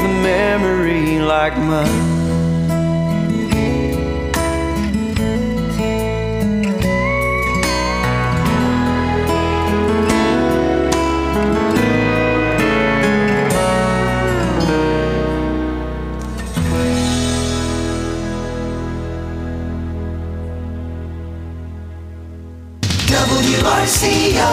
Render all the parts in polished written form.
the memory like mud. WRCO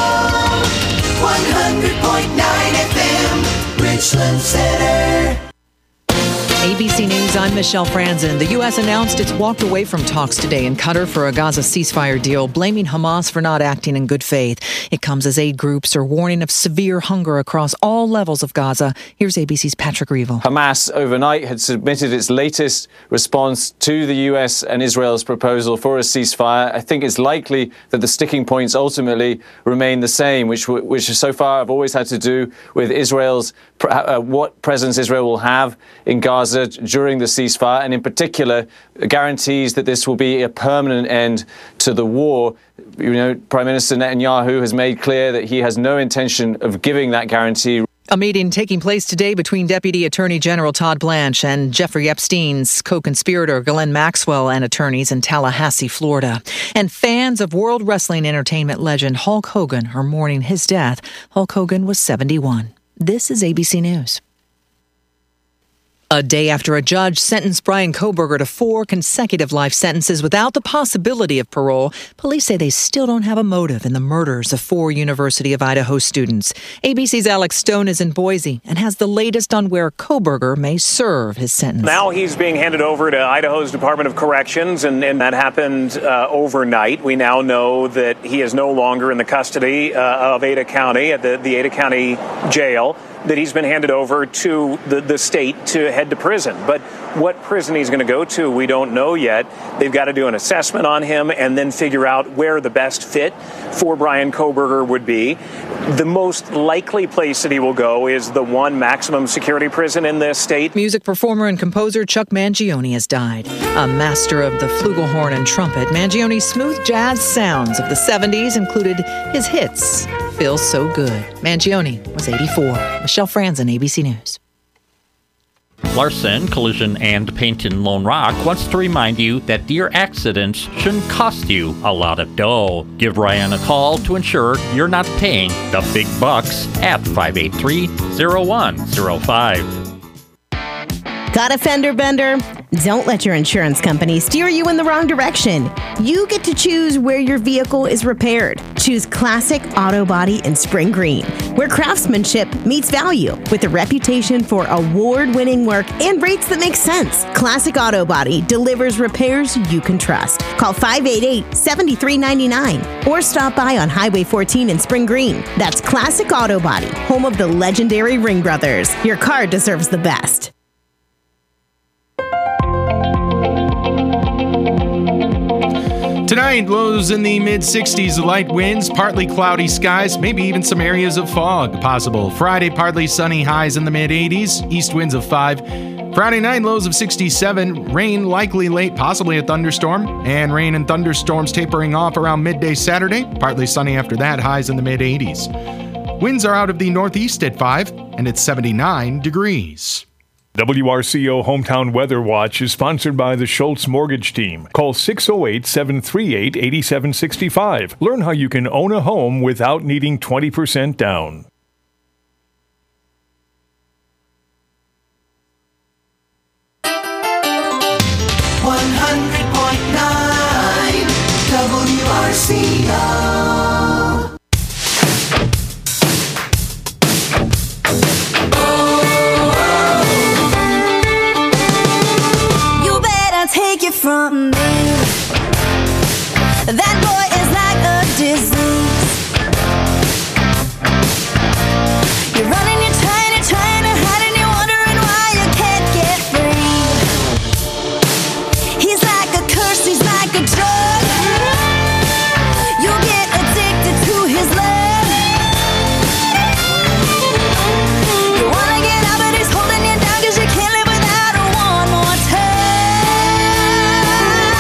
100.9 FM, Richland Center. ABC News, I'm Michelle Franzen. The U.S. announced it's walked away from talks today in Qatar for a Gaza ceasefire deal, blaming Hamas for not acting in good faith. It comes as aid groups are warning of severe hunger across all levels of Gaza. Here's ABC's Patrick Reevell. Hamas overnight had submitted its latest response to the U.S. and Israel's proposal for a ceasefire. I think it's likely that the sticking points ultimately remain the same, which so far have always had to do with Israel's what presence Israel will have in Gaza during the ceasefire, and in particular guarantees that this will be a permanent end to the war. You know, Prime Minister Netanyahu has made clear that he has no intention of giving that guarantee. A meeting taking place today between Deputy Attorney General Todd Blanche and Jeffrey Epstein's co-conspirator Ghislaine Maxwell and attorneys in Tallahassee, Florida. And fans of World Wrestling Entertainment legend Hulk Hogan are mourning his death. Hulk Hogan was 71. This is ABC News. A day after a judge sentenced Bryan Kohberger to 4 consecutive life sentences without the possibility of parole, police say they still don't have a motive in the murders of 4 University of Idaho students. ABC's Alex Stone is in Boise and has the latest on where Kohberger may serve his sentence. Now he's being handed over to Idaho's Department of Corrections, and that happened overnight. We now know that he is no longer in the custody of Ada County at the Ada County Jail, that he's been handed over to the state to head to prison. But what prison he's going to go to, we don't know yet. They've got to do an assessment on him and then figure out where the best fit for Bryan Kohberger would be. The most likely place that he will go is the one maximum security prison in this state. Music performer and composer Chuck Mangione has died. A master of the flugelhorn and trumpet, Mangione's smooth jazz sounds of the 70s included his hits, Feels So Good. Mangione was 84. Michelle Franzen, ABC News. Larson Collision and Paint in Lone Rock wants to remind you that deer accidents shouldn't cost you a lot of dough. Give Ryan a call to ensure you're not paying the big bucks at 583-0105. Got a fender bender? Don't let your insurance company steer you in the wrong direction. You get to choose where your vehicle is repaired. Choose Classic Auto Body in Spring Green, where craftsmanship meets value with a reputation for award-winning work and rates that make sense. Classic Auto Body delivers repairs you can trust. Call 588-7399 or stop by on Highway 14 in Spring Green. That's Classic Auto Body, home of the legendary Ring Brothers. Your car deserves the best. Tonight, lows in the mid-60s, light winds, partly cloudy skies, maybe even some areas of fog possible. Friday, partly sunny, highs in the mid-80s, east winds of 5. Friday night, lows of 67, rain likely late, possibly a thunderstorm, and rain and thunderstorms tapering off around midday Saturday, partly sunny after that, highs in the mid-80s. Winds are out of the northeast at 5, and it's 79 degrees. WRCO Hometown Weather Watch is sponsored by the Schultz Mortgage Team. Call 608-738-8765. Learn how you can own a home without needing 20% down. WRCO. Take it from me. That boy is like a disease. You're running, you're trying to hide, and you're wondering why you can't get free. He's like a curse, he's like a drug. You'll get addicted to his love. You wanna get out, but he's holding you down, 'cause you can't live without one more touch.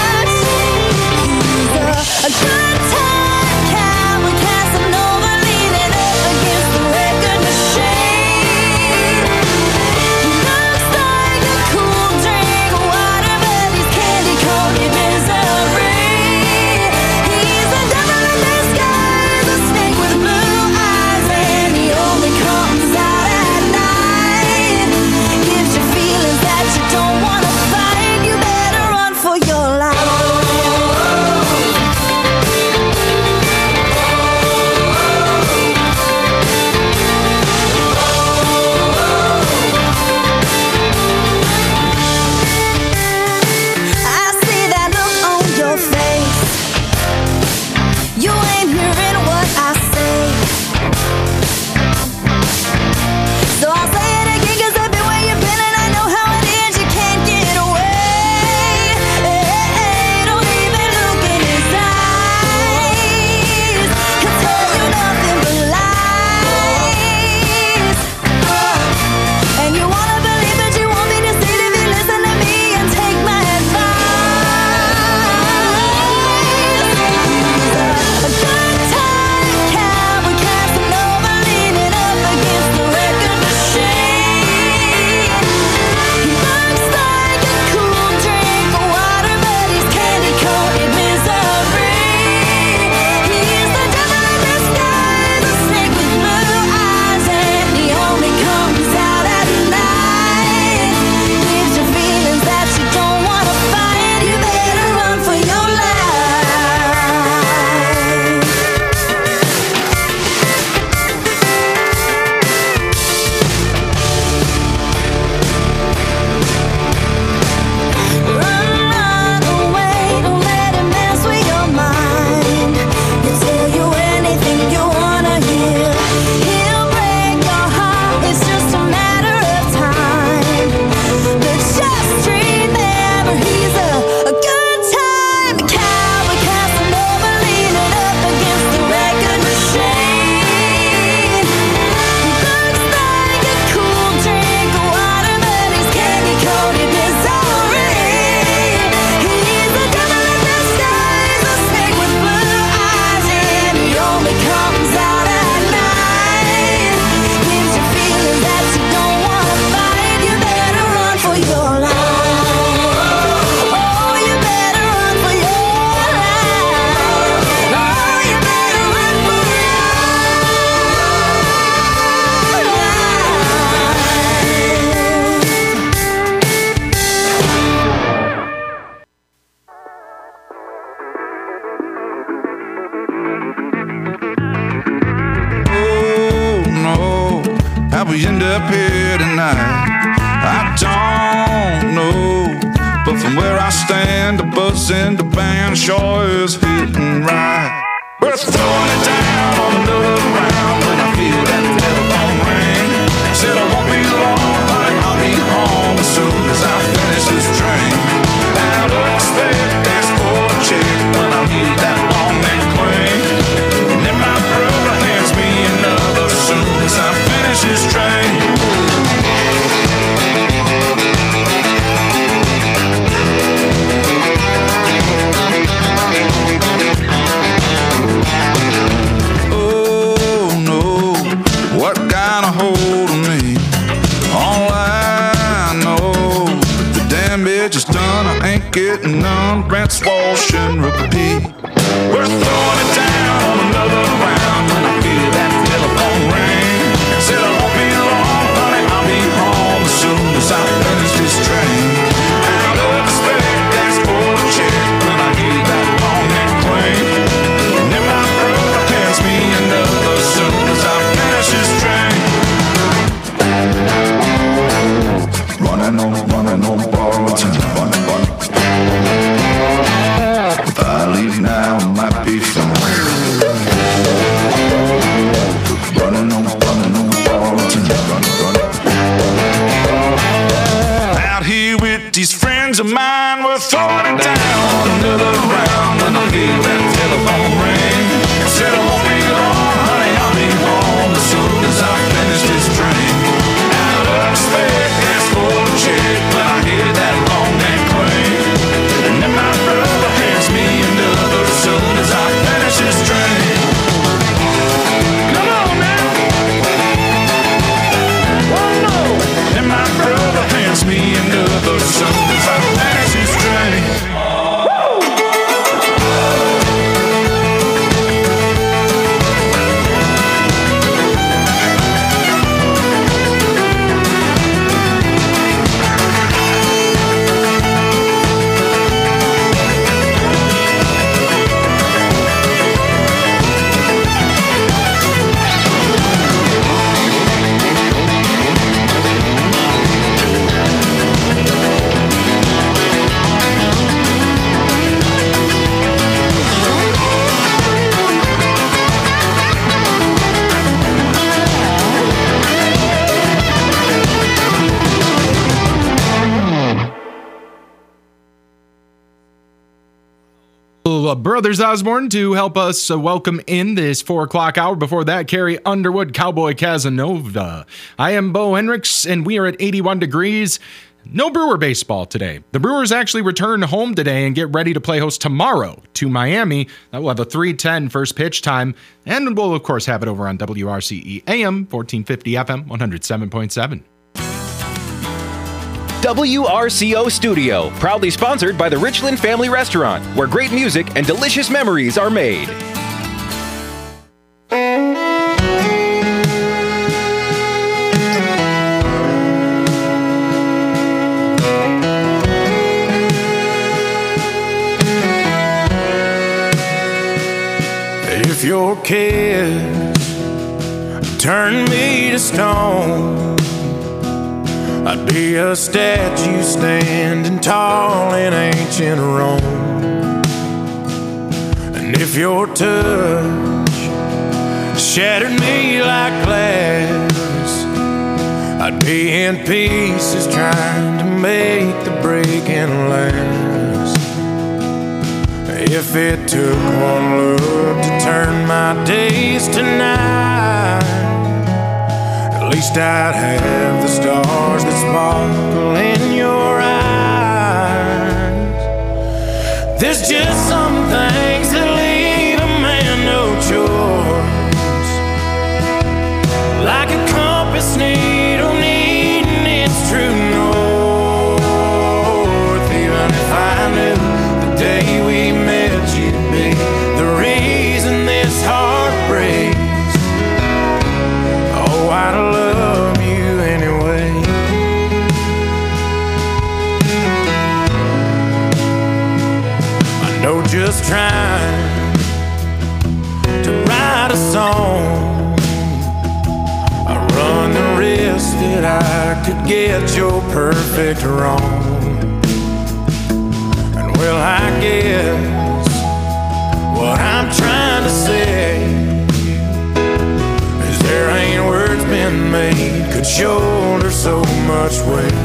we end up here tonight? I don't know, but from where I stand, the buzz and the band sure is hitting right. We're throwing it down on another round when I feel that telephone ring. Said I won't be long, but I'll be home as soon as I finish this drink. I don't expect that's for a chick when I hear that long neck cling. And then my brother hands me another as soon as I finish this drink. Just done, I ain't getting none. Rinse, wash, and repeat. We're throwing it down on another round when I feel that telephone ring. Said I won't be long, honey, I'll be home as soon as I finish this drink. Out of respect, that's for a chick when I hear that long neck cling. And then my brother hands me another as soon as I finish this drink. Running on borrowed time. If I leave now, it might be fun. Running on borrowed time. Out here with these friends of mine, we're throwing it down another round when I hear that telephone ring. Said I won't be long, honey, I'll be home as soon as I finish this drink. Out of respect, that's for a chick when I hear that long neck cling. And then my brother hands me another as soon as I finish this drink. Come on now. One more. Then my brother hands me another as soon as I finish this drink. Brothers Osborne to help us welcome in this 4 o'clock hour. Before that, Carrie Underwood, Cowboy Casanova. I am Bo Hendricks, and we are at 81 degrees. No Brewer baseball today. The Brewers actually return home today and get ready to play host tomorrow to Miami. That will have a 3:10 first pitch time, and we'll, of course, have it over on WRCE AM 1450 FM 107.7. WRCO Studio, proudly sponsored by the Richland Family Restaurant, where great music and delicious memories are made. If your kids turn me to stone, I'd be a statue standing tall in ancient Rome. And if your touch shattered me like glass, I'd be in pieces trying to make the breaking last. If it took one look to turn my days to night, at least I'd have the stars that sparkle in your eyes. There's just some things that leave a man no choice, like a compass needle needing its true north. Even if I knew the day we met you'd be the reason this heart breaks, oh, I'd love you anyway. I know just trying to write a song, I run the risk could get your perfect wrong. And well, I guess what I'm trying to say is there ain't words been made could shoulder so much weight.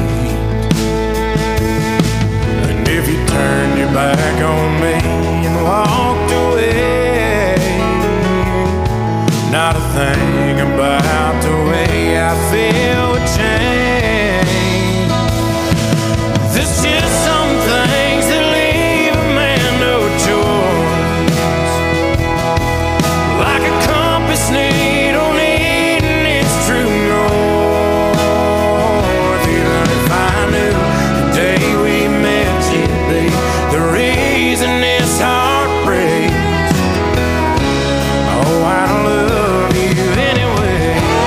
And if you turned your back on me and walked away, not a thing about the way I feel would change. There's just some things that leave a man no choice, like a compass needle needing its true north. Even if I knew the day we met you'd be the reason this heart breaks, oh, I love you anyway.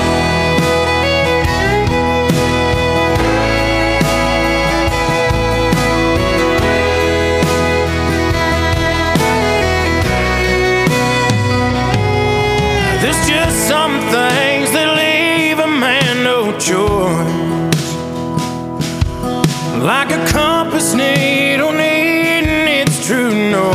There's just some things that leave a man no choice, like a compass needle needing its true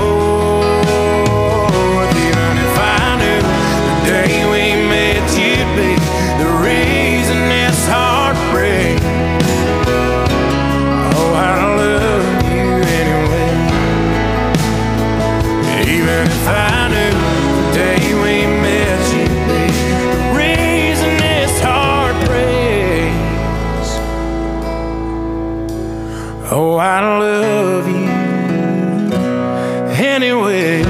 north. Even if I knew the day we met you'd be the reason this heart breaks, oh, I love you anyway. Even if I knew the day we met you'd be the reason this heart breaks, oh, I love you anyway.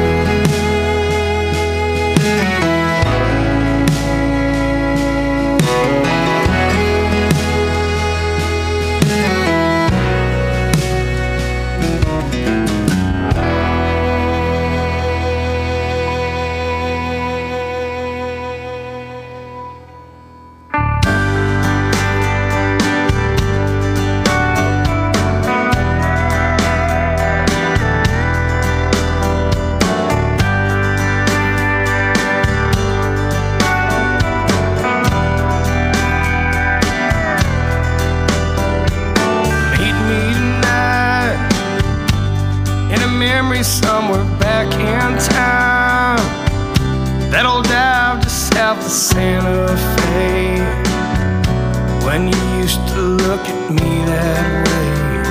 Meet me tonight in a memory somewhere back in time. That old dive just south of Santa Fe, when you used to look at me that way.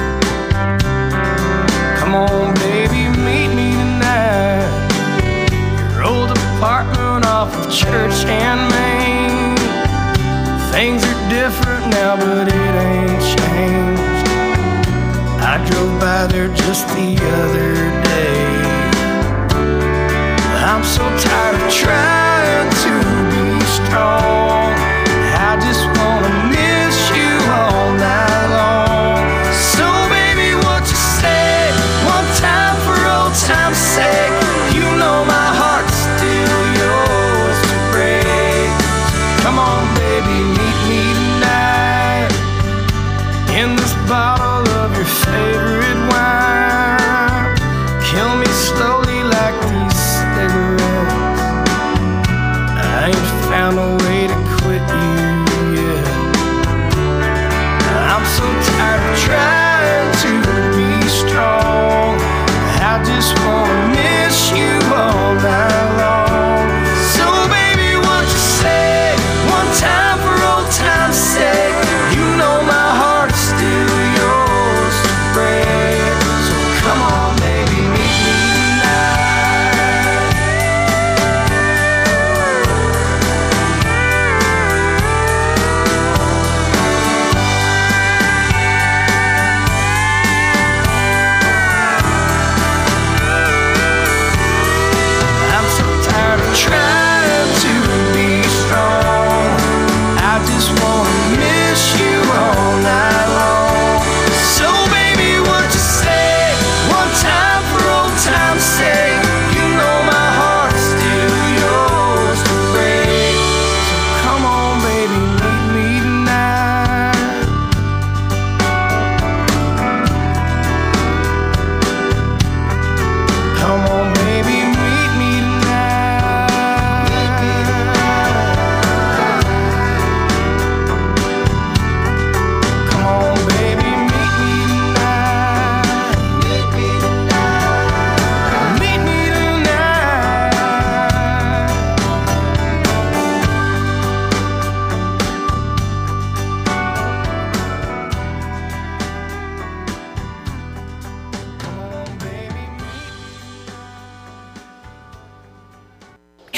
Come on, baby, meet me tonight. Your old apartment off of Church and Main. Things are different now, but it ain't changed. I drove by there just the other day. I'm so tired of trying to be strong. I just wanna miss you all night long. So baby, what you say? One time for old time's sake. You know my heart's still yours to break. Come on, baby, meet me tonight in this bottle of your favorite wine. Kill me slowly like these cigarettes.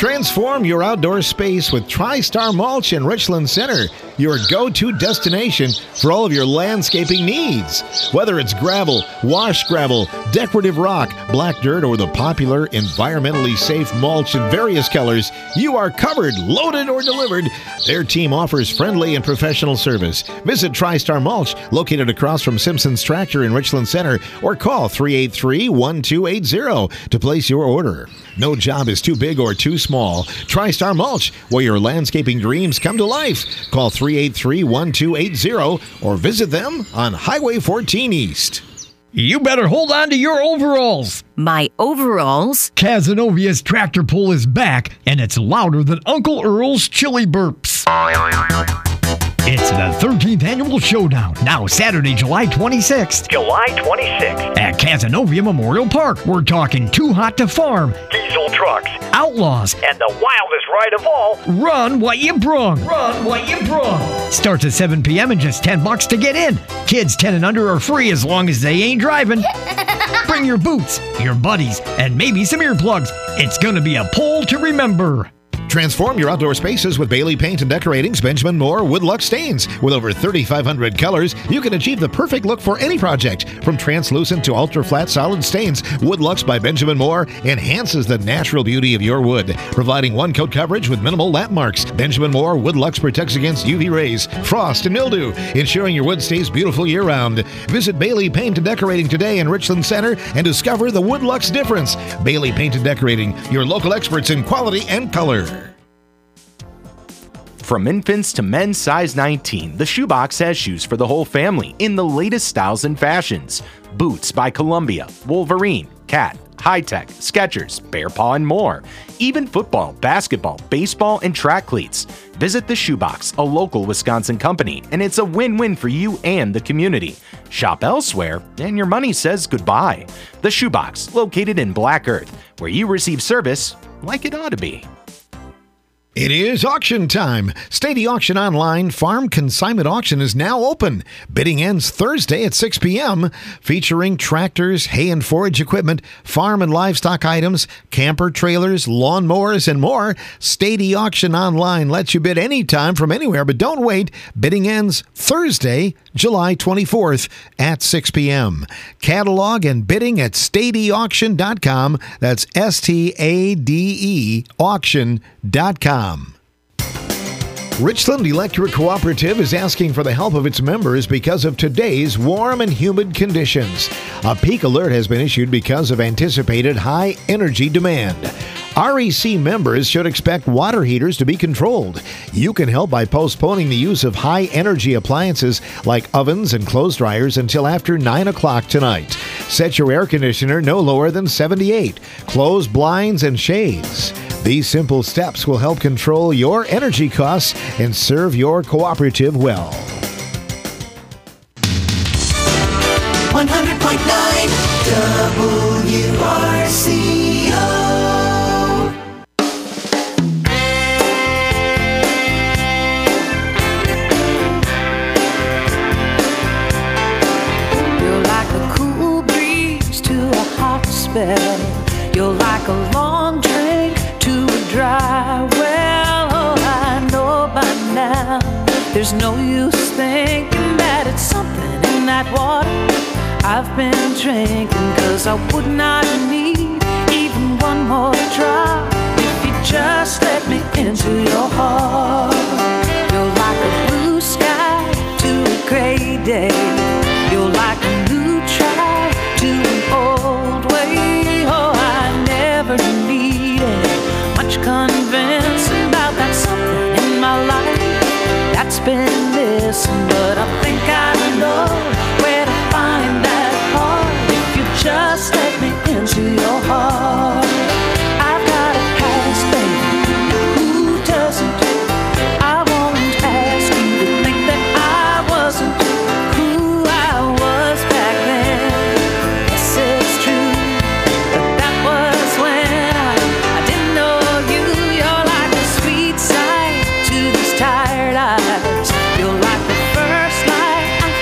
Transform your outdoor space with TriStar Mulch in Richland Center, your go-to destination for all of your landscaping needs. Whether it's gravel, wash gravel, decorative rock, black dirt, or the popular environmentally safe mulch in various colors, you are covered, loaded, or delivered. Their team offers friendly and professional service. Visit TriStar Mulch, located across from Simpson's Tractor in Richland Center, or call 383-1280 to place your order. No job is too big or too small. TriStar Mulch, where your landscaping dreams come to life. Call 383-1280 or visit them on Highway 14 East. You better hold on to your overalls. My overalls? Cazenovia's tractor pull is back, and it's louder than Uncle Earl's chili burps. It's the 13th Annual Showdown, now Saturday, July 26th. July 26th. At Cazenovia Memorial Park. We're talking Too Hot to Farm, Diesel trucks, outlaws, and the wildest ride of all, Run What You Brung. Run What You Brung. Starts at 7 p.m. and just $10 to get in. Kids 10 and under are free as long as they ain't driving. Bring your boots, your buddies, and maybe some earplugs. It's gonna be a pull to remember. Transform your outdoor spaces with Bailey Paint and Decorating's Benjamin Moore Woodluck Stains. With over 3,500 colors, you can achieve the perfect look for any project. From translucent to ultra-flat solid stains, Woodlucks by Benjamin Moore enhances the natural beauty of your wood, providing one-coat coverage with minimal lap marks. Benjamin Moore Woodlucks protects against UV rays, frost, and mildew, ensuring your wood stays beautiful year-round. Visit Bailey Paint and Decorating today in Richland Center and discover the Woodlucks difference. Bailey Paint and Decorating, your local experts in quality and color. From infants to men's size 19, the Shoebox has shoes for the whole family in the latest styles and fashions. Boots by Columbia, Wolverine, Cat, High-Tech, Skechers, Bear Paw, and more. Even football, basketball, baseball, and track cleats. Visit the Shoebox, a local Wisconsin company, and it's a win-win for you and the community. Shop elsewhere, and your money says goodbye. The Shoebox, located in Black Earth, where you receive service like it ought to be. It is auction time. Stady Auction Online Farm Consignment Auction is now open. Bidding ends Thursday at 6 p.m., featuring tractors, hay and forage equipment, farm and livestock items, camper trailers, lawnmowers, and more. Stady Auction Online lets you bid anytime from anywhere, but don't wait. Bidding ends Thursday, July 24th at 6 p.m. Catalog and bidding at stadyauction.com. That's STADE auction.com. Richland Electric Cooperative is asking for the help of its members because of today's warm and humid conditions. A peak alert has been issued because of anticipated high energy demand. REC members should expect water heaters to be controlled. You can help by postponing the use of high-energy appliances like ovens and clothes dryers until after 9 o'clock tonight. Set your air conditioner no lower than 78. Close blinds and shades. These simple steps will help control your energy costs and serve your cooperative well. 100.9 WRCO. You're like a cool breeze to a hot spell. You're like a long drink to a dry well. Oh, I know by now there's no use thinking that it's something in that water I've been drinking, 'cause I would not need even one more drop if you just let me into your heart. You're like a blue sky to a gray day. You're like a new try to an old way. Oh, I never needed much convincing about that something in my life that's been missing, but I think I know where to find that part if you just let me into your heart. I've got a past, baby, who doesn't? I won't ask you to think that I wasn't who I was back then. Yes, it's true, but that was when I didn't know you. You're like a sweet sight to these tired eyes. You're like the first light I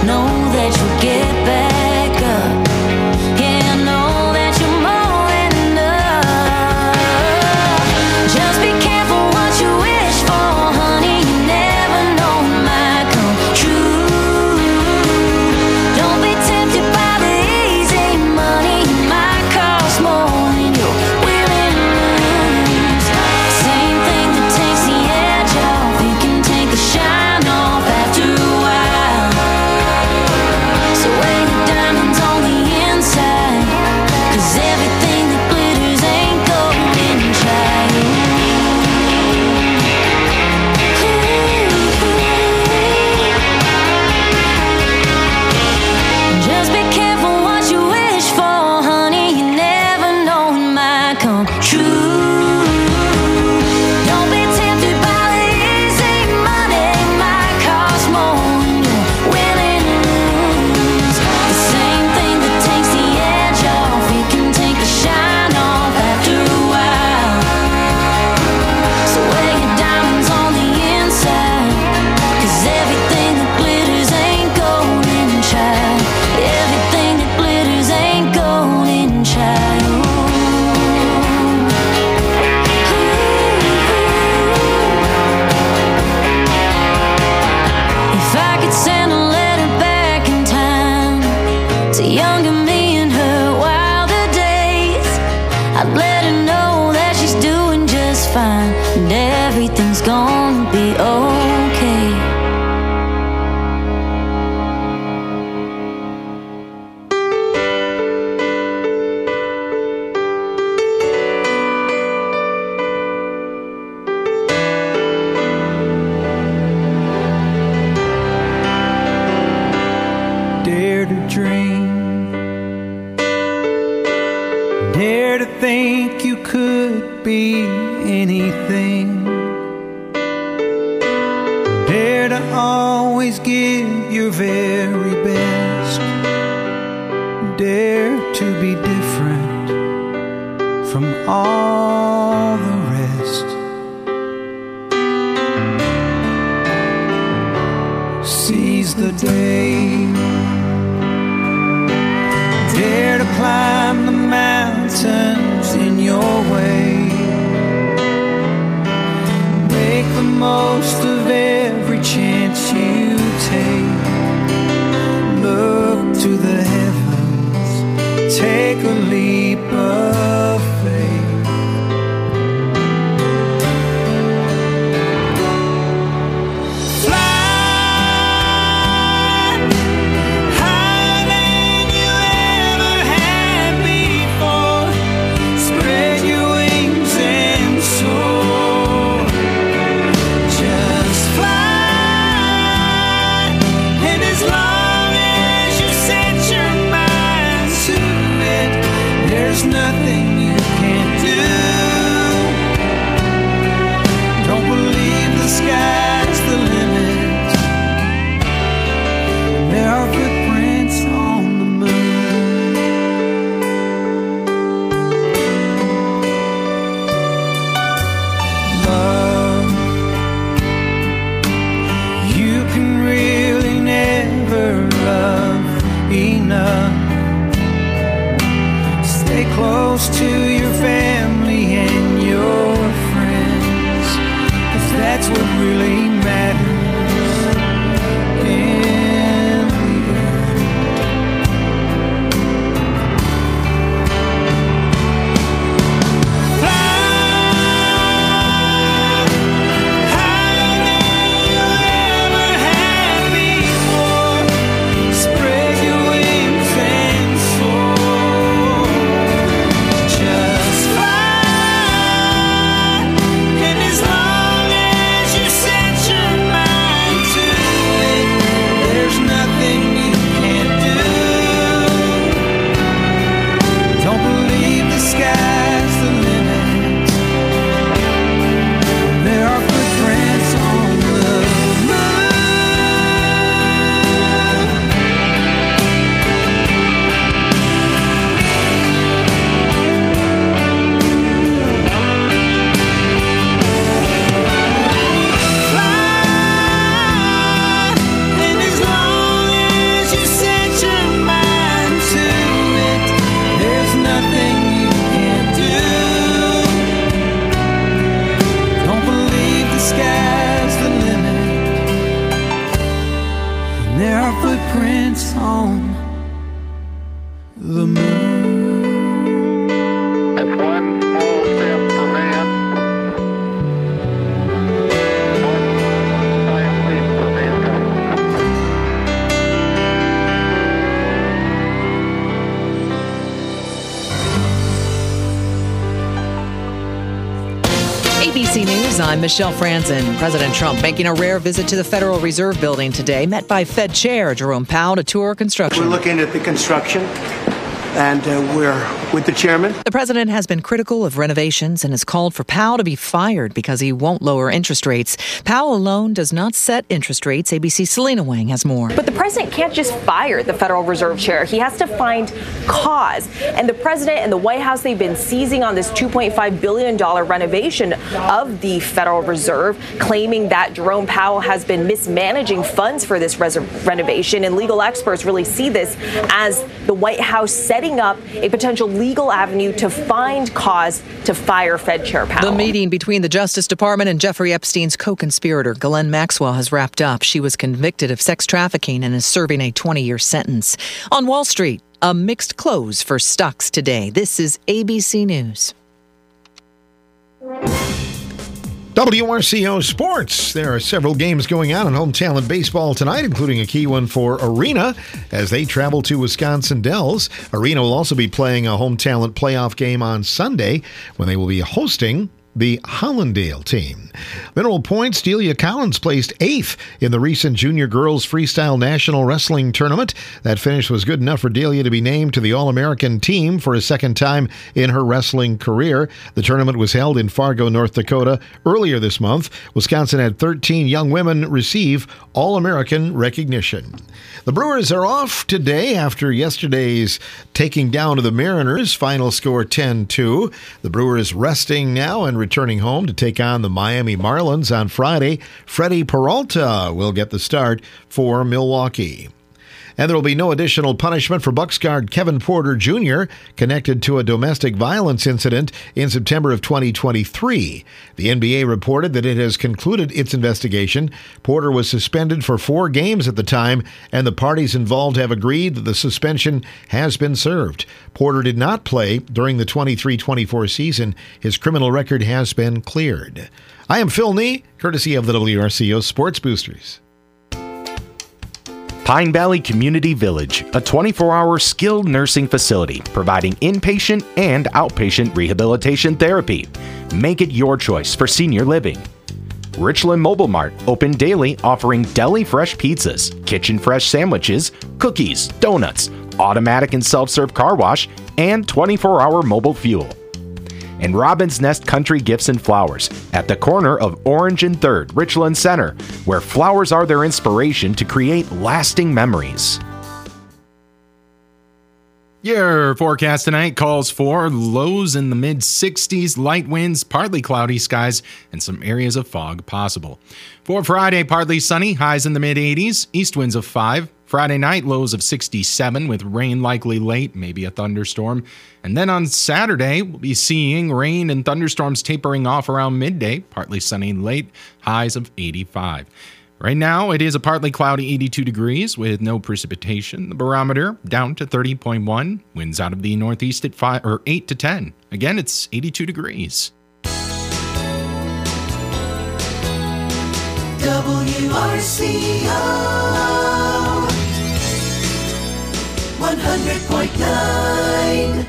know that you'll get back up. Yeah, I know that you're more than enough. Just be careful what you wish for, honey. You never know it might come true. Don't be tempted by the easy money. It might cost more than you're willing to lose. Same thing that takes the edge off, it can take the shine off after a while. So wear your diamonds on the inside, 'cause everything that glitters ain't golden, child. Just be careful what you wish for, honey. You never know it might come true. Don't be tempted by the easy money. It might cost more than you're willing to lose. The same thing that takes the edge off, it can take the shine off after a while. So wear your diamonds on the inside, 'cause everything that glitters ain't golden, child. Everything that glitters ain't golden, child. If I could send a letter back in time to younger me in her wilder days, I'd let her know that she's doing just fine and everything's gonna be okay. Dare to dream. Dare to think you could be anything. Dare to always give your very best. Dare to be different from all the rest. Seize the day. Dare to climb the mountains in your way. Make the most of every chance you take. Look to the heavens, take a leap of faith. Fly higher than you ever had before. Spread your wings and soar. Just fly, and as long as you set your mind to it, there's nothing you can't do. Don't believe the sky's the limit. There are footprints on the moon. Love, you can really never love enough. Stay close to your family and your friends, 'cause that's what really matters in the end. Spread your wings and soar. Just fly, and as long as you set News, I'm Michelle Franzen. President Trump making a rare visit to the Federal Reserve Building today, met by Fed Chair Jerome Powell to tour construction. We're looking at the construction, and we're with the chairman. The president has been critical of renovations and has called for Powell to be fired because he won't lower interest rates. Powell alone does not set interest rates. ABC's Selena Wang has more. But the president can't just fire the Federal Reserve Chair. He has to find cause. And the president and the White House, they've been seizing on this $2.5 billion renovation of the Federal Reserve, claiming that Jerome Powell has been mismanaging funds for this renovation. And legal experts really see this as the White House setting up a potential legal avenue to find cause to fire Fed Chair Powell. The meeting between the Justice Department and Jeffrey Epstein's co-conspirator, Ghislaine Maxwell, has wrapped up. She was convicted of sex trafficking and is serving a 20-year sentence. On Wall Street, a mixed close for stocks today. This is ABC News. WRCO Sports. There are several games going on in Home Talent Baseball tonight, including a key one for Arena as they travel to Wisconsin Dells. Arena will also be playing a Home Talent playoff game on Sunday when they will be hosting the Hollandale team. Mineral Points, Delia Collins placed 8th in the recent Junior Girls Freestyle National Wrestling Tournament. That finish was good enough for Delia to be named to the All-American team for a second time in her wrestling career. The tournament was held in Fargo, North Dakota earlier this month. Wisconsin had 13 young women receive All-American recognition. The Brewers are off today after yesterday's taking down of the Mariners. Final score 10-2. The Brewers resting now and returning home to take on the Miami Marlins on Friday. Freddie Peralta will get the start for Milwaukee. And there will be no additional punishment for Bucks guard Kevin Porter Jr. connected to a domestic violence incident in September of 2023. The NBA reported that it has concluded its investigation. Porter was suspended for 4 games at the time, and the parties involved have agreed that the suspension has been served. Porter did not play during the 23-24 season. His criminal record has been cleared. I am Phil Nee, courtesy of the WRCO Sports Boosters. Pine Valley Community Village, a 24-hour skilled nursing facility providing inpatient and outpatient rehabilitation therapy. Make it your choice for senior living. Richland Mobile Mart, open daily, offering deli fresh pizzas, kitchen fresh sandwiches, cookies, donuts, automatic and self-serve car wash, and 24-hour mobile fuel. And Robin's Nest Country Gifts and Flowers at the corner of Orange and 3rd, Richland Center, where flowers are their inspiration to create lasting memories. Your forecast tonight calls for lows in the mid-60s, light winds, partly cloudy skies, and some areas of fog possible. For Friday, partly sunny, highs in the mid-80s, east winds of 5. Friday night, lows of 67 with rain likely late, maybe a thunderstorm. And then on Saturday, we'll be seeing rain and thunderstorms tapering off around midday, partly sunny late, highs of 85. Right now, it is a partly cloudy 82 degrees with no precipitation. The barometer down to 30.1. Winds out of the northeast at 8 to 10. Again, it's 82 degrees. WRCO 100.9.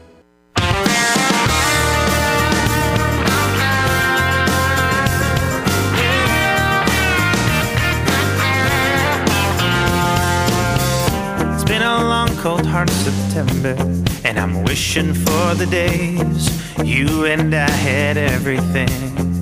It's been a long, cold, hard September, and I'm wishing for the days you and I had everything.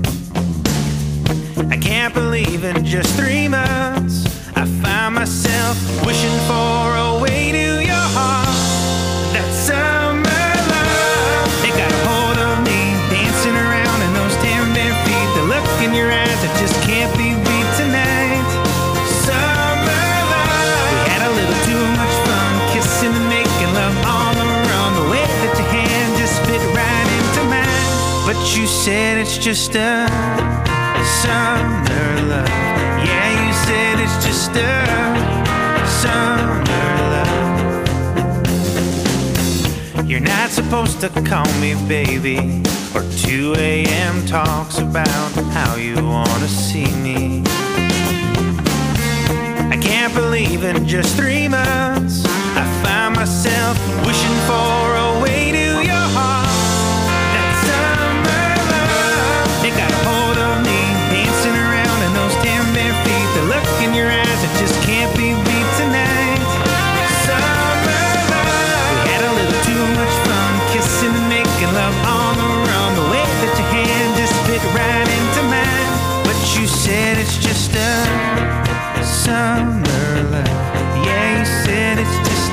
I can't believe in just 3 months I find myself wishing for a way to your heart. That summer love, it got a hold of me, dancing around in those 10 bare feet. The look in your eyes, it just can't be beat tonight. Summer love, we had a little too much fun, kissing and making love on the run. The way that your hand just fit right into mine. But you said it's just a summer love. Yeah, you said it's just a summer love. You're not supposed to call me baby, or 2 a.m. talks about how you wanna see me. I can't believe in just 3 months I find myself wishing for a way to your heart. That summer love, it got a hold of me,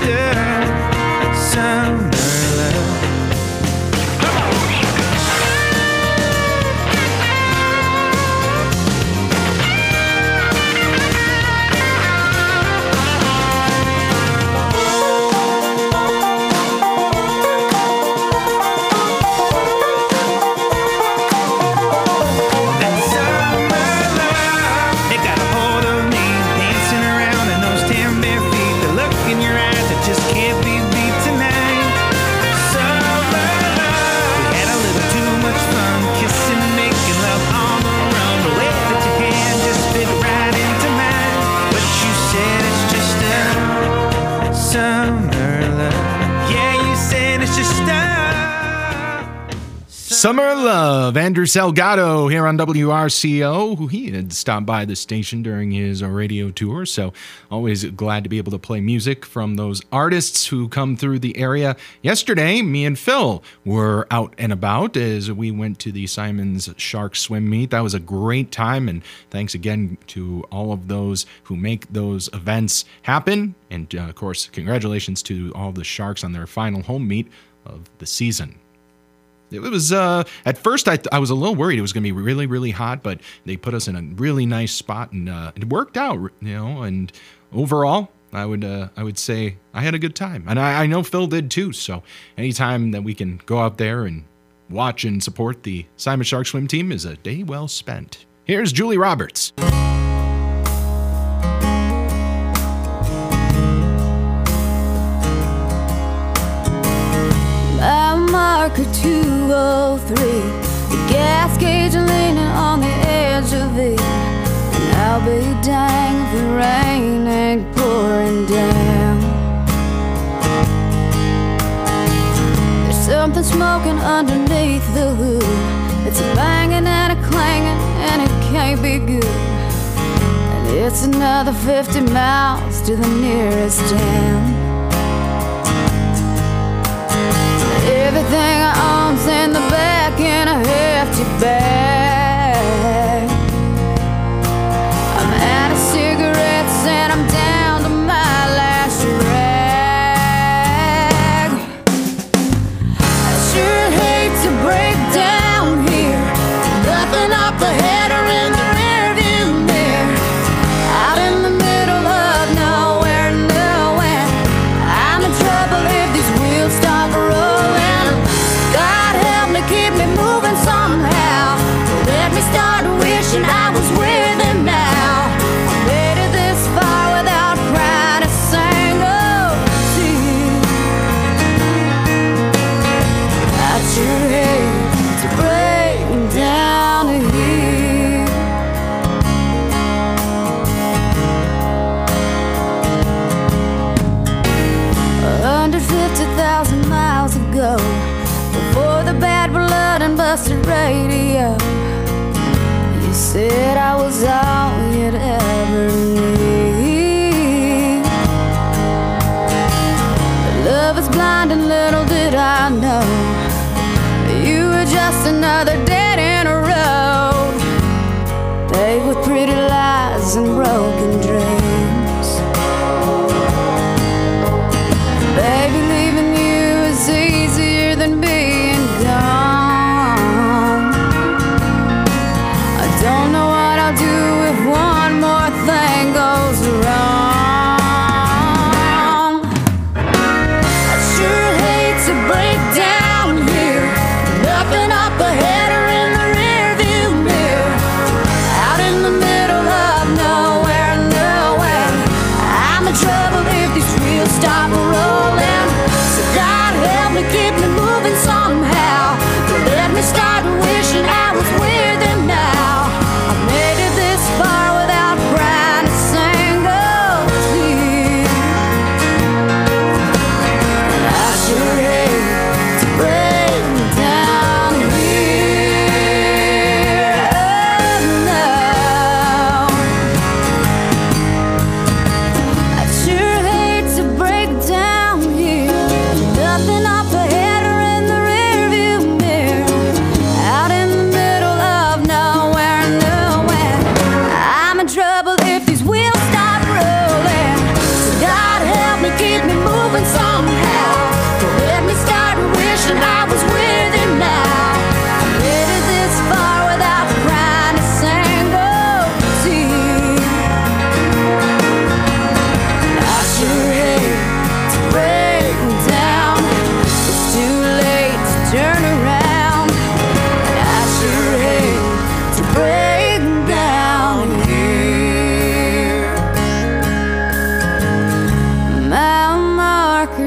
summer love. Summer Love, Andrew Salgado here on WRCO, who he had stopped by the station during his radio tour, so always glad to be able to play music from those artists who come through the area. Yesterday, me and Phil were out and about as we went to the Simon's Shark Swim Meet. That was a great time, and thanks again to all of those who make those events happen, and of course, congratulations to all the Sharks on their final home meet of the season. It was, at first I was a little worried it was going to be really, really hot, but they put us in a really nice spot and it worked out, and overall, I would say I had a good time. And I know Phil did too, so anytime that we can go out there and watch and support the Simon Shark Swim team is a day well spent. Here's Julie Roberts. Marker 203, the gas gauge leaning on the edge of it. And I'll be dang if the rain ain't pouring down. There's something smoking underneath the hood. It's a banging and a clanging and it can't be good. And it's another 50 miles to the nearest town. Everything I own's in the back in a hefty bag. I'm out of cigarettes and I'm down to my last rag. I sure hate to break down here, nothing up ahead or in the rearview mirror. Out in the middle of nowhere, nowhere. I'm in trouble if these wheels stop rolling. Keep me moving somehow. Let me start wishing I was with him now. Made it this far without crying a single tear. I sure hate to break down here. Under 50,000 miles ago, before the bad blood and busted radio, you said I was all you'd ever need. But love is blind and little did I know you were just another dead end road, paved with pretty lies and broken dreams. Baby, leaving you is easier than being gone. I don't know what I'll do if one more thing goes wrong. I sure hate to break down here, nothing up ahead or in the rearview mirror. Out in the middle of nowhere, nowhere.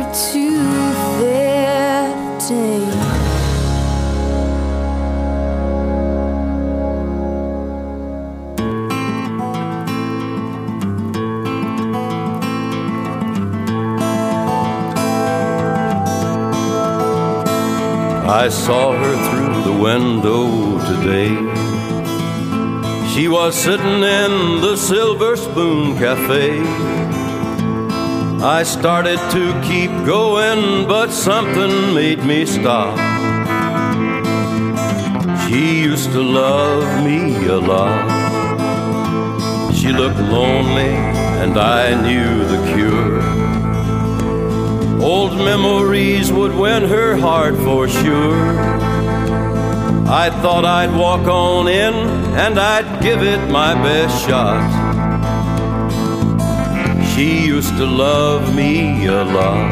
2:15. I saw her through the window today. She was sitting in the Silver Spoon Cafe. I started to keep going, but something made me stop. She used to love me a lot. She looked lonely, and I knew the cure. Old memories would win her heart for sure. I thought I'd walk on in and I'd give it my best shot. She used to love me a lot.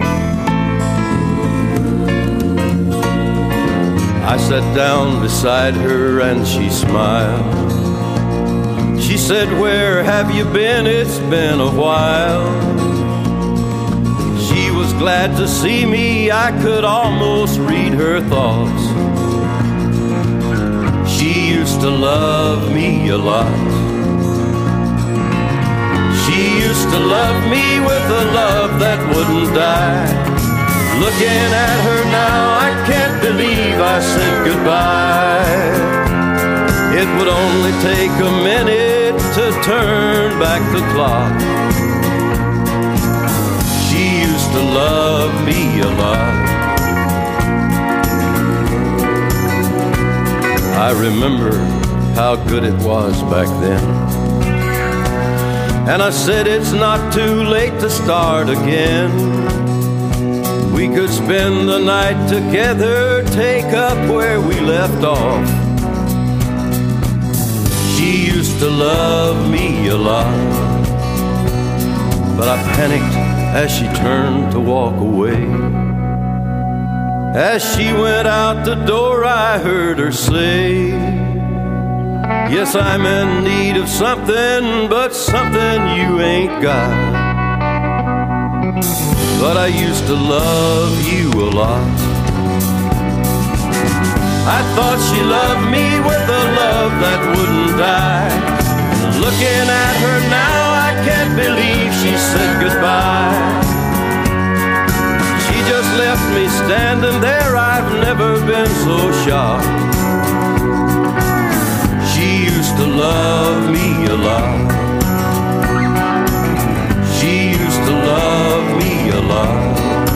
I sat down beside her and she smiled. She said, "Where have you been? It's been a while." She was glad to see me. I could almost read her thoughts. She used to love me a lot. She used to love me with a love that wouldn't die. Looking at her now, I can't believe I said goodbye. It would only take a minute to turn back the clock. She used to love me a lot. I remember how good it was back then. And I said it's not too late to start again. We could spend the night together, take up where we left off. She used to love me a lot. But I panicked as she turned to walk away. As she went out the door, I heard her say, "Yes, I'm in need of something, but something you ain't got. But I used to love you a lot." I thought she loved me with a love that wouldn't die. Looking at her now, I can't believe she said goodbye. She just left me standing there. I've never been so shocked. She used to love me a lot. She used to love me a lot.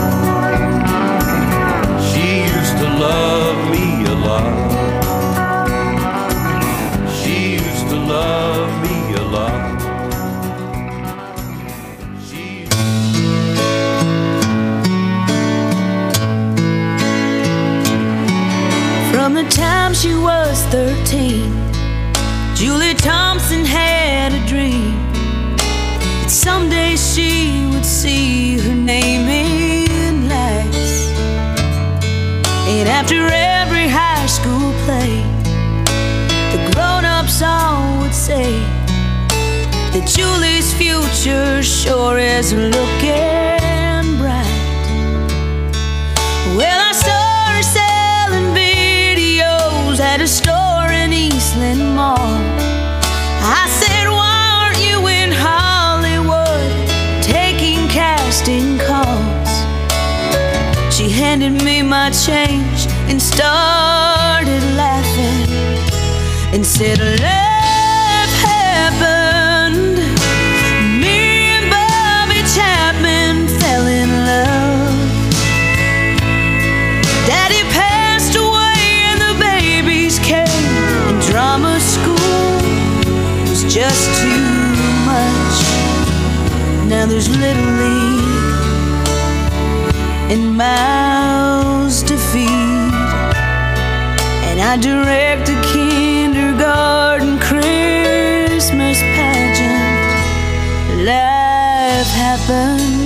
She used to love me a lot. She used to love me a lot. From the time she was 13, Julie Thompson had a dream that someday she would see her name in lights. And after every high school play, the grown-ups all would say that Julie's future sure is looking bright. Well, I saw her selling videos at a store in Eastland Mall. I said, "Why aren't you in Hollywood taking casting calls?" She handed me my change and started laughing and said, "Love happened. Me and Bobby Chapman fell in love. Daddy passed away and the babies came, and drama school was just too much. Now there's Little League and mouths to feed, and I direct a kindergarten Christmas pageant. Life happened."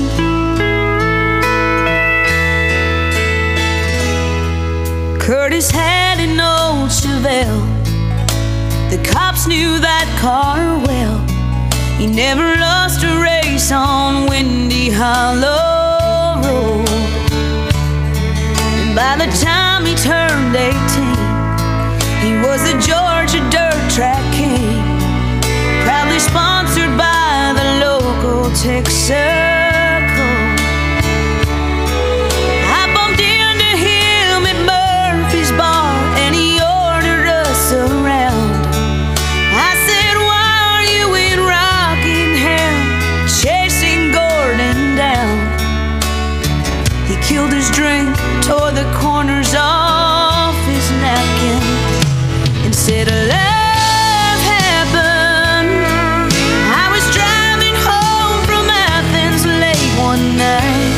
Curtis had an old Chevelle. The cops knew that car well. He never lost a race on Windy Hollow tomorrow. And by the time he turned 18, he was a Georgia dirt track king, proudly sponsored by the local Texaco. I bumped into him at Murphy's Bar and he ordered us around. I said, why are you in Rockingham chasing Gordon down? He killed his drink, tore the corners off his napkin, and said, love happened. I was driving home from Athens late one night.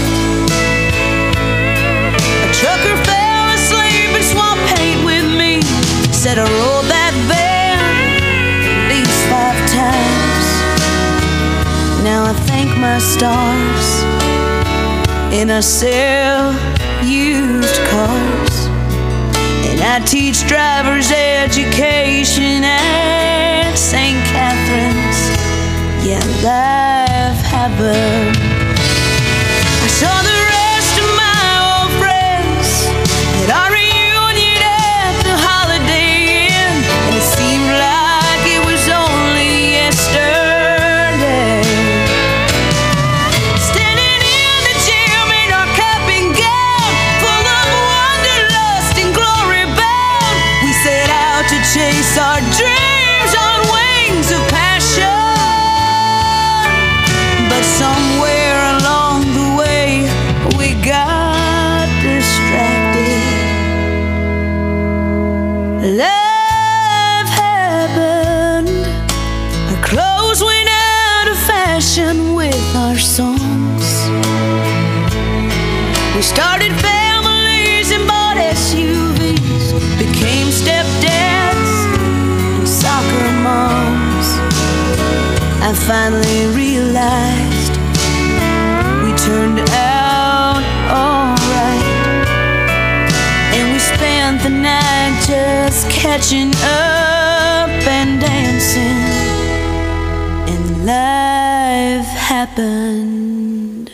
A trucker fell asleep and swapped paint with me. Said I rolled that van at least 5 times. Now I thank my stars and I sell used cars, and I teach driver's education at St. Catherine's. Yeah, life happened. I saw the rest of my old friends at our reunion at the Holiday Inn, and it seemed like it was only yesterday. Standing in the gym in our cap and gown, full of wanderlust and glory bound, we set out to chase our dreams on wings of passion. But somewhere along the way, we got distracted. Love happened. Our clothes went out of fashion with our songs. We started families and bought SUVs, became stepdads and soccer moms. I finally realized we turned out alright, and we spent the night just catching up and dancing, and life happened.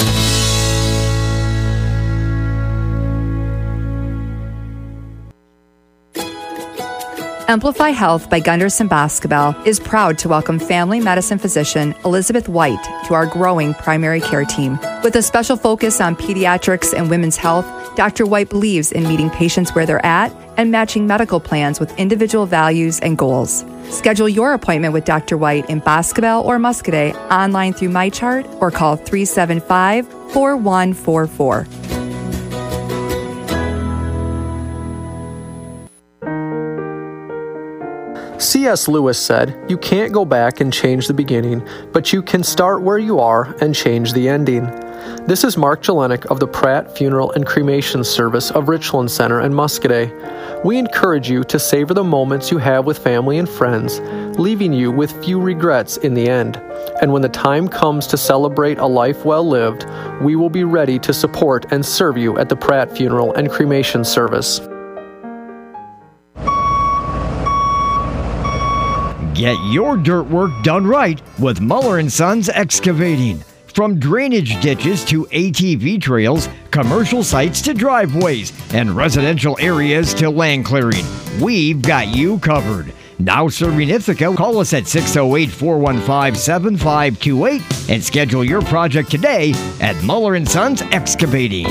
Amplify Health by Gunderson Basketball is proud to welcome family medicine physician Elizabeth White to our growing primary care team. With a special focus on pediatrics and women's health, Dr. White believes in meeting patients where they're at and matching medical plans with individual values and goals. Schedule your appointment with Dr. White in Basketball or Muscadet online through MyChart or call 375-4144. C.S. Lewis said, "You can't go back and change the beginning, but you can start where you are and change the ending." This is Mark Jelinek of the Pratt Funeral and Cremation Service of Richland Center and Muscadet. We encourage you to savor the moments you have with family and friends, leaving you with few regrets in the end. And when the time comes to celebrate a life well lived, we will be ready to support and serve you at the Pratt Funeral and Cremation Service. Get your dirt work done right with Muller & Sons Excavating. From drainage ditches to ATV trails, commercial sites to driveways, and residential areas to land clearing, we've got you covered. Now serving Ithaca, call us at 608-415-7528 and schedule your project today at Muller & Sons Excavating.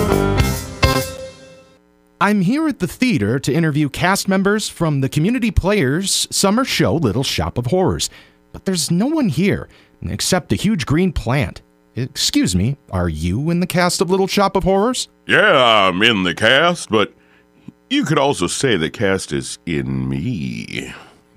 I'm here at the theater to interview cast members from the Community Players summer show Little Shop of Horrors. But there's no one here except a huge green plant. Excuse me, are you in the cast of Little Shop of Horrors? Yeah, I'm in the cast, but you could also say the cast is in me.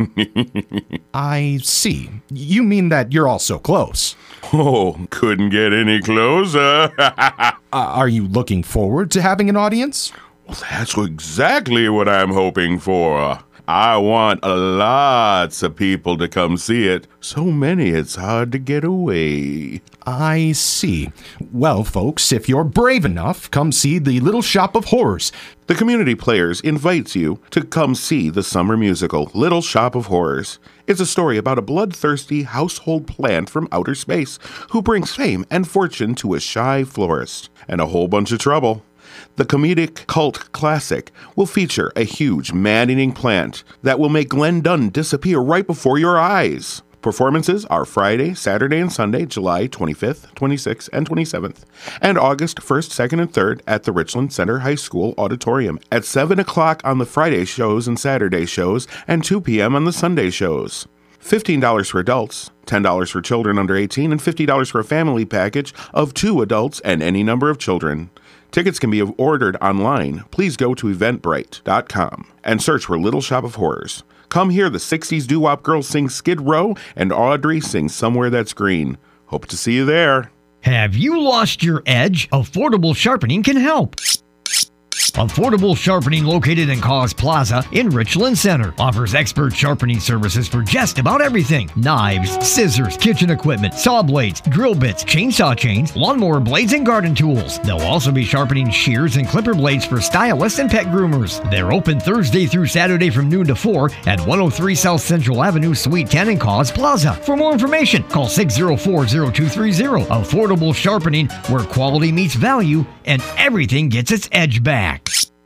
I see. You mean that you're all so close? Oh, couldn't get any closer. Are you looking forward to having an audience? Well, that's exactly what I'm hoping for. I want lots of people to come see it. So many it's hard to get away. I see. Well, folks, if you're brave enough, come see The Little Shop of Horrors. The Community Players invites you to come see the summer musical, Little Shop of Horrors. It's a story about a bloodthirsty household plant from outer space who brings fame and fortune to a shy florist and a whole bunch of trouble. The comedic cult classic will feature a huge man-eating plant that will make Glenn Dunn disappear right before your eyes. Performances are Friday, Saturday, and Sunday, July 25th, 26th, and 27th, and August 1st, 2nd, and 3rd at the Richland Center High School Auditorium at 7 o'clock on the Friday shows and Saturday shows, and 2 p.m. on the Sunday shows. $15 for adults, $10 for children under 18, and $50 for a family package of 2 adults and any number of children. Tickets can be ordered online. Please go to eventbrite.com and search for Little Shop of Horrors. Come hear the 60s doo-wop girls sing Skid Row and Audrey sing Somewhere That's Green. Hope to see you there. Have you lost your edge? Affordable Sharpening can help. Affordable Sharpening, located in Cause Plaza in Richland Center, offers expert sharpening services for just about everything. Knives, scissors, kitchen equipment, saw blades, drill bits, chainsaw chains, lawnmower blades, and garden tools. They'll also be sharpening shears and clipper blades for stylists and pet groomers. They're open Thursday through Saturday from noon to 4 at 103 South Central Avenue, Suite 10 in Cause Plaza. For more information, call 604-0230. Affordable Sharpening, where quality meets value and everything gets its edge back.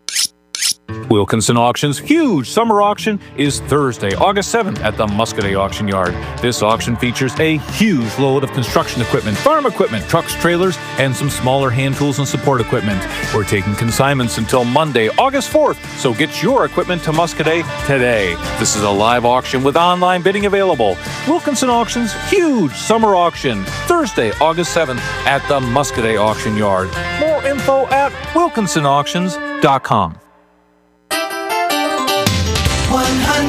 Wilkinson Auction's huge summer auction is Thursday, August 7th at the Muscoda Auction Yard. This auction features a huge load of construction equipment, farm equipment, trucks, trailers, and some smaller hand tools and support equipment. We're taking consignments until Monday, August 4th, so get your equipment to Muscoda today. This is a live auction with online bidding available. Wilkinson Auction's huge summer auction, Thursday, August 7th at the Muscoda Auction Yard. More info at wilkinsonauctions.com. 100.9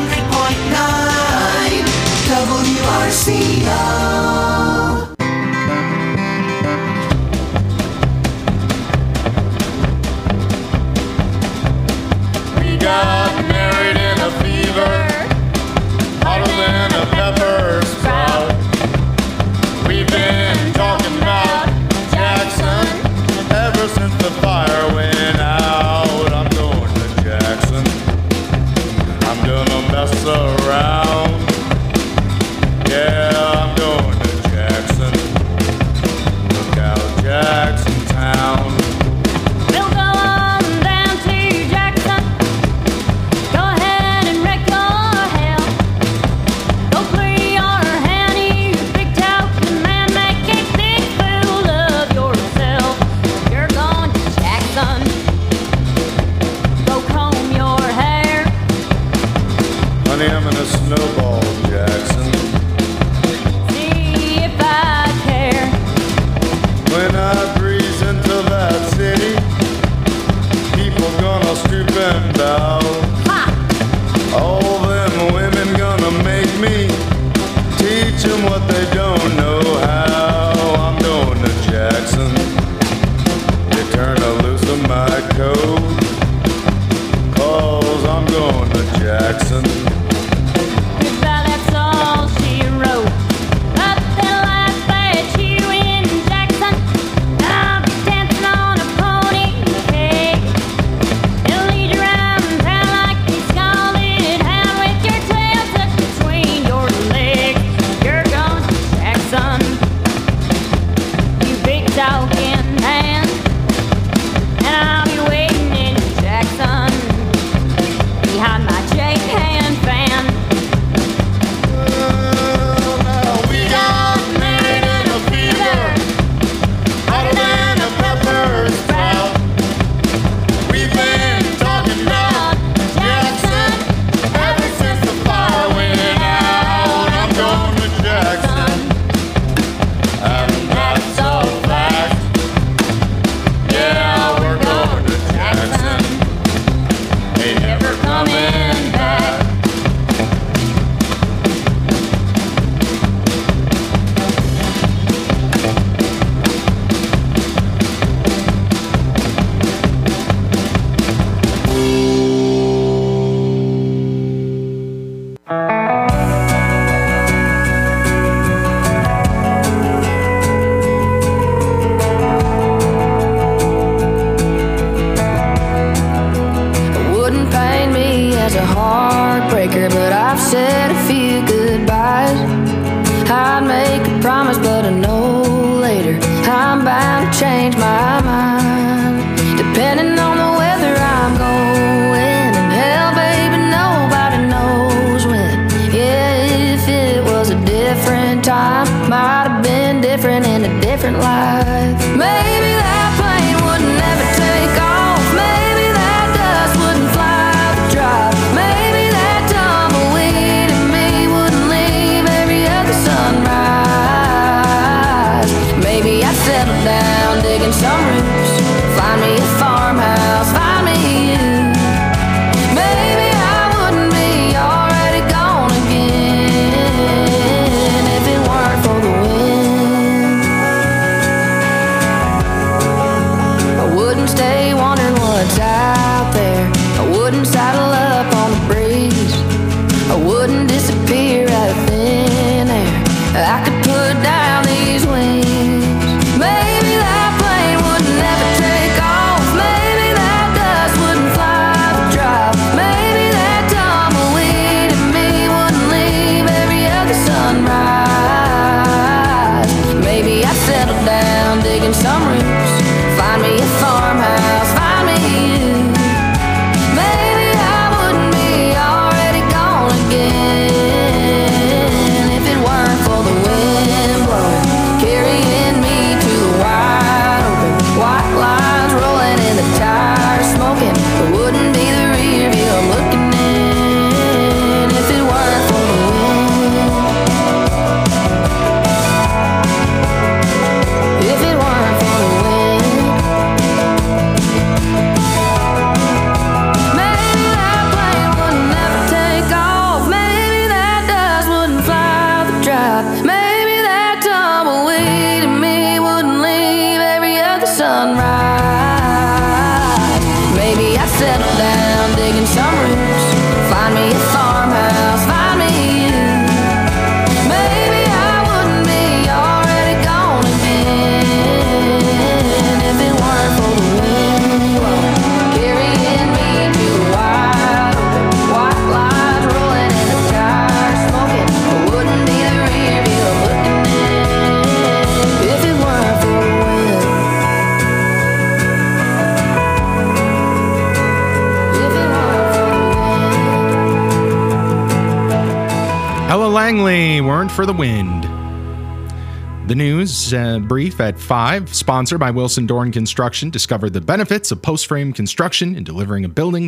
WRCO. We got married in a fever, hotter than a pepper sprout. We've been talking about Jackson ever since the fire went out. I'm going to Jackson. I'm gonna mess around. Yeah, I'm going to Jackson. Look out, Jackson Town. We'll go on down to Jackson. Go ahead and wreck your hell. Go clear your hand, you big token man. Make a big fool of yourself. You're going to Jackson. Go comb your hair. Honey, I'm in a snowball, Jackson. See if I care. When I breeze into that city, people gonna stoop and bow. All them women gonna make me teach them what they don't know how. I'm going to Jackson. They turn loose of my coat, 'cause I'm going to Jackson. That's all she wrote. But they'll laugh at you in Jackson. I'll be dancing on a pony cake. They'll lead you around town like a scalded hound with your tail tucked between your legs. You're going to Jackson, you big talking man. And I'll be waiting in Jackson behind my Jake hand fan. trying to change my mind, depending on the weather I'm going. And hell, baby, nobody knows when. Yeah, if it was a different time, might have been different in a different life. Maybe that plane wouldn't ever take off. Maybe that dust wouldn't fly the drive. Maybe that tumbleweed in me wouldn't leave every other sunrise. Maybe I'd settle down digging some roots, find me a farmhouse, find me you. Maybe I wouldn't be already gone again if it weren't for the wind. I wouldn't stay wondering what's out there. I wouldn't saddle up on the breeze. I wouldn't disappear out of thin air. I could put down these wings. Maybe that plane wouldn't ever take off. Maybe that dust wouldn't fly the drive. Maybe that tumbleweed in me wouldn't leave every other sunrise. Maybe I'd settle down digging some roots, find me a farmhouse, find me you. Maybe I wouldn't be already gone again if it weren't for the wind blowing, carrying me to the wide open. White lines rolling in the tires, smoking. It wouldn't be the rear view I'm looking in if it weren't for the wind. If it weren't for the wind. Maybe that plane wouldn't ever take off. Maybe that dust wouldn't fly the drive. Maybe that tumbleweed in me wouldn't leave every other sunrise. Maybe I'd settle down digging some roots, find me a farmhouse, find me you. Maybe I wouldn't be already gone again if it weren't for the wind blowing, carrying me to the wide open. White lines rolling in the tires, smoking. It wouldn't be the rear view I'm looking in if it weren't for the wind. If it weren't for the wind. Ella Langley, Weren't for the Wind. The news brief at 5, sponsored by Wilson Dorn Construction. Discover the benefits of post-frame construction in delivering a building